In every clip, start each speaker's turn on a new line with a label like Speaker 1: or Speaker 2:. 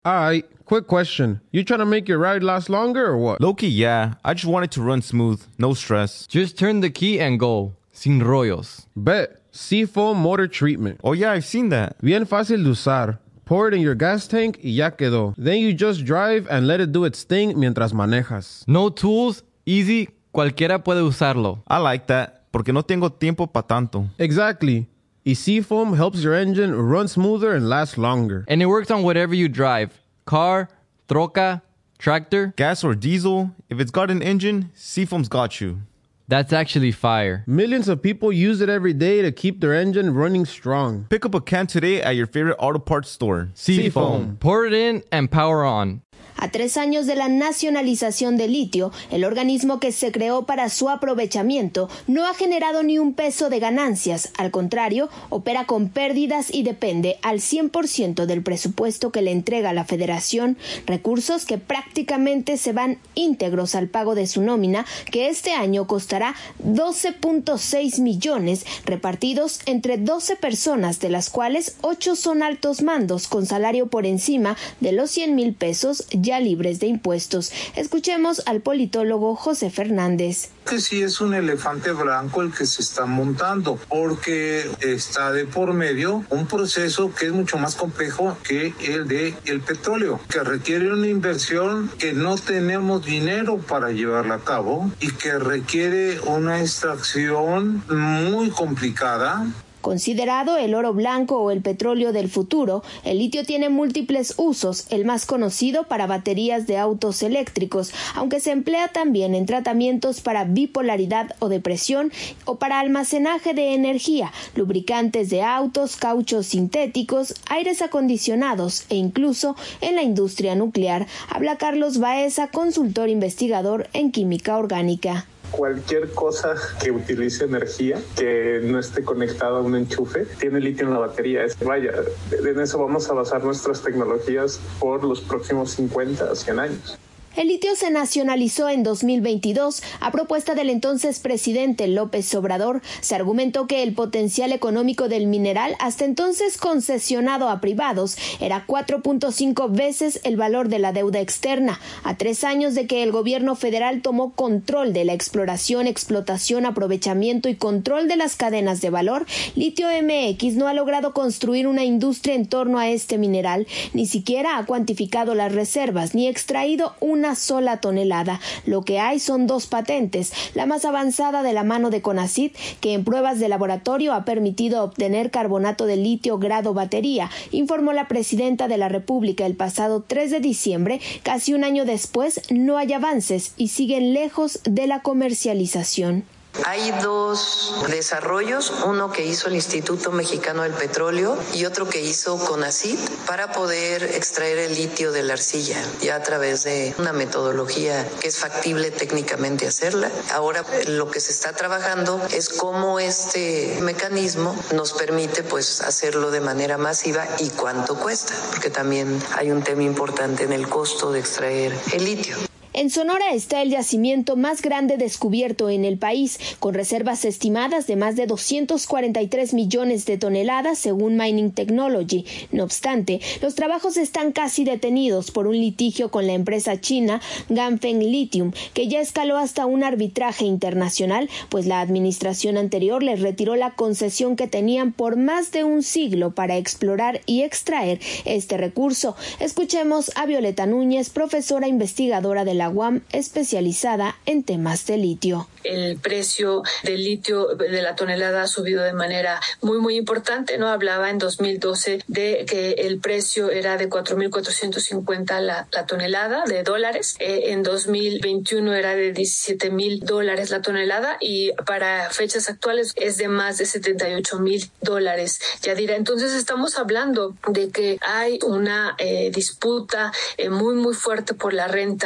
Speaker 1: Alright, quick question. You trying to make your ride last longer or what?
Speaker 2: Low-key, yeah. I just want it to run smooth. No stress.
Speaker 3: Just turn the key and go. Sin rollos.
Speaker 1: Bet. Seafoam motor treatment.
Speaker 2: Oh yeah, I've seen that.
Speaker 1: Bien fácil de usar. Pour it in your gas tank y ya quedó. Then you just drive and let it do its thing mientras manejas.
Speaker 3: No tools, easy, cualquiera puede usarlo.
Speaker 2: I like that, porque no tengo tiempo pa' tanto.
Speaker 1: Exactly. Y Seafoam helps your engine run smoother and last longer.
Speaker 3: And it works on whatever you drive. Car, troca, tractor.
Speaker 2: Gas or diesel, if it's got an engine, Seafoam's got you.
Speaker 3: That's actually fire.
Speaker 1: Millions of people use it every day to keep their engine running strong.
Speaker 2: Pick up a can today at your favorite auto parts store.
Speaker 3: Seafoam. Pour it in and power on.
Speaker 4: A 3 años de la nacionalización del litio, el organismo que se creó para su aprovechamiento no ha generado ni un peso de ganancias. Al contrario, opera con pérdidas y depende al 100% del presupuesto que le entrega la Federación, recursos que prácticamente se van íntegros al pago de su nómina, que este año costará 12.6 millones, repartidos entre 12 personas, de las cuales 8 son altos mandos con salario por encima de los 100,000 pesos ya libres de impuestos. Escuchemos al politólogo José Fernández.
Speaker 5: Que sí es un elefante blanco el que se está montando, porque está de por medio un proceso que es mucho más complejo que el de el petróleo, que requiere una inversión que no tenemos dinero para llevarla a cabo y que requiere una extracción muy complicada.
Speaker 4: Considerado el oro blanco o el petróleo del futuro, el litio tiene múltiples usos, el más conocido para baterías de autos eléctricos, aunque se emplea también en tratamientos para bipolaridad o depresión o para almacenaje de energía, lubricantes de autos, cauchos sintéticos, aires acondicionados e incluso en la industria nuclear. Habla Carlos Baeza, consultor investigador en química orgánica.
Speaker 6: Cualquier cosa que utilice energía, que no esté conectada a un enchufe, tiene litio en la batería. Vaya, en eso vamos a basar nuestras tecnologías por los próximos 50 a 100 años.
Speaker 4: El litio se nacionalizó en 2022 a propuesta del entonces presidente López Obrador. Se argumentó que el potencial económico del mineral, hasta entonces concesionado a privados, era 4.5 veces el valor de la deuda externa. A 3 años de que el gobierno federal tomó control de la exploración, explotación, aprovechamiento y control de las cadenas de valor, Litio MX no ha logrado construir una industria en torno a este mineral, ni siquiera ha cuantificado las reservas, ni extraído una sola tonelada. Lo que hay son 2 patentes, la más avanzada de la mano de CONACYT, que en pruebas de laboratorio ha permitido obtener carbonato de litio grado batería, informó la presidenta de la República el pasado 3 de diciembre. Casi un año después, no hay avances y siguen lejos de la comercialización.
Speaker 7: Hay 2 desarrollos, uno que hizo el Instituto Mexicano del Petróleo y otro que hizo CONACYT para poder extraer el litio de la arcilla, ya a través de una metodología que es factible técnicamente hacerla. Ahora lo que se está trabajando es cómo este mecanismo nos permite hacerlo de manera masiva y cuánto cuesta, porque también hay un tema importante en el costo de extraer el litio.
Speaker 4: En Sonora está el yacimiento más grande descubierto en el país, con reservas estimadas de más de 243 millones de toneladas, según Mining Technology. No obstante, los trabajos están casi detenidos por un litigio con la empresa china Ganfeng Lithium, que ya escaló hasta un arbitraje internacional, pues la administración anterior les retiró la concesión que tenían por más de un siglo para explorar y extraer este recurso. Escuchemos a Violeta Núñez, profesora investigadora de la UAM, especializada en temas de litio.
Speaker 8: El precio del litio de la tonelada ha subido de manera muy importante, ¿no? Hablaba en 2012 de que el precio era de 4.450 la tonelada de dólares. En 2021 era de $17,000 la tonelada y para fechas actuales es de más de $78,000, Yadira. Entonces estamos hablando de que hay una disputa muy fuerte por la renta minera.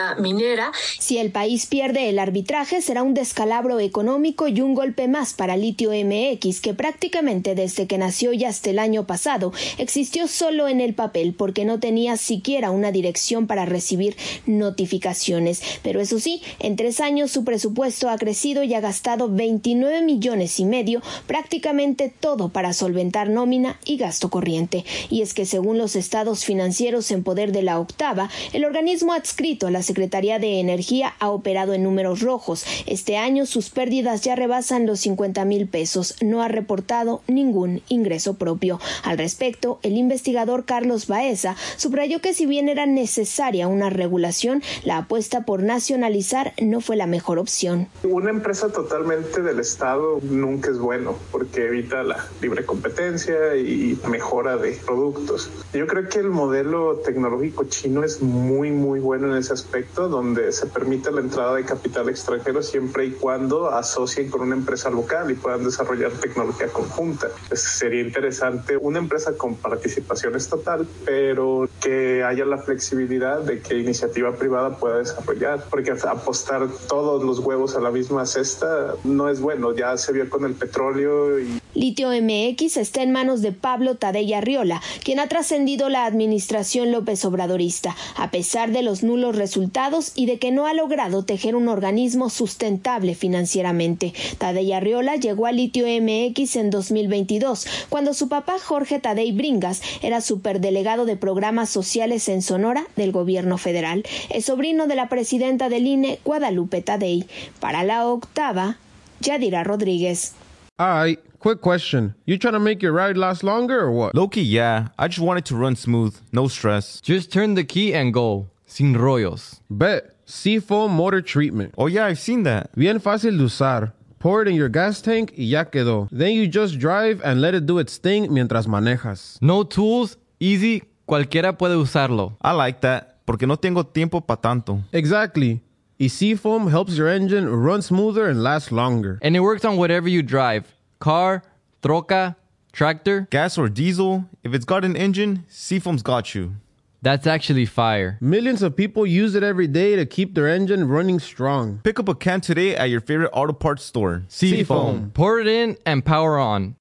Speaker 8: minera.
Speaker 4: Si el país pierde el arbitraje, será un descalabro económico y un golpe más para Litio MX, que prácticamente desde que nació y hasta el año pasado existió solo en el papel porque no tenía siquiera una dirección para recibir notificaciones. Pero eso sí, en 3 años su presupuesto ha crecido y ha gastado 29,5 millones, prácticamente todo para solventar nómina y gasto corriente. Y es que según los estados financieros en poder de la octava, el organismo adscrito a la Secretaría de Energía ha operado en números rojos. Este año sus pérdidas ya rebasan los 50,000 pesos. No ha reportado ningún ingreso propio. Al respecto, el investigador Carlos Baeza subrayó que si bien era necesaria una regulación, la apuesta por nacionalizar no fue la mejor opción.
Speaker 6: Una empresa totalmente del Estado nunca es bueno porque evita la libre competencia y mejora de productos. Yo creo que el modelo tecnológico chino es muy bueno en ese aspecto, donde se permite la entrada de capital extranjero siempre y cuando asocien con una empresa local y puedan desarrollar tecnología conjunta. Sería interesante una empresa con participación estatal, pero que haya la flexibilidad de que iniciativa privada pueda desarrollar, porque apostar todos los huevos a la misma cesta no es bueno. Ya se vio con el petróleo.
Speaker 4: Litio MX está en manos de Pablo Tadei Arriola, quien ha trascendido la administración López Obradorista, a pesar de los nulos resultados y de que no ha logrado tejer un organismo sustentable financieramente. Tadei Arriola llegó a Litio MX en 2022, cuando su papá Jorge Tadei Bringas era superdelegado de programas sociales en Sonora del gobierno federal. Es sobrino de la presidenta del INE, Guadalupe Tadei. Para la octava, Yadira Rodríguez.
Speaker 1: Alright, quick question. You trying to make your ride last longer or what?
Speaker 2: Low-key, yeah. I just want it to run smooth. No stress.
Speaker 3: Just turn the key and go. Sin rollos.
Speaker 1: Bet. Seafoam Motor Treatment.
Speaker 2: Oh, yeah, I've seen that.
Speaker 1: Bien fácil de usar. Pour it in your gas tank y ya quedó. Then you just drive and let it do its thing mientras manejas.
Speaker 3: No tools, easy, cualquiera puede usarlo.
Speaker 2: I like that, porque no tengo tiempo pa' tanto.
Speaker 1: Exactly. Y Seafoam helps your engine run smoother and last longer.
Speaker 3: And it works on whatever you drive. Car, troca, tractor.
Speaker 2: Gas or diesel, if it's got an engine, Seafoam's got you.
Speaker 3: That's actually fire.
Speaker 1: Millions of people use it every day to keep their engine running strong.
Speaker 2: Pick up a can today at your favorite auto parts store.
Speaker 3: Seafoam. Pour it in and power on.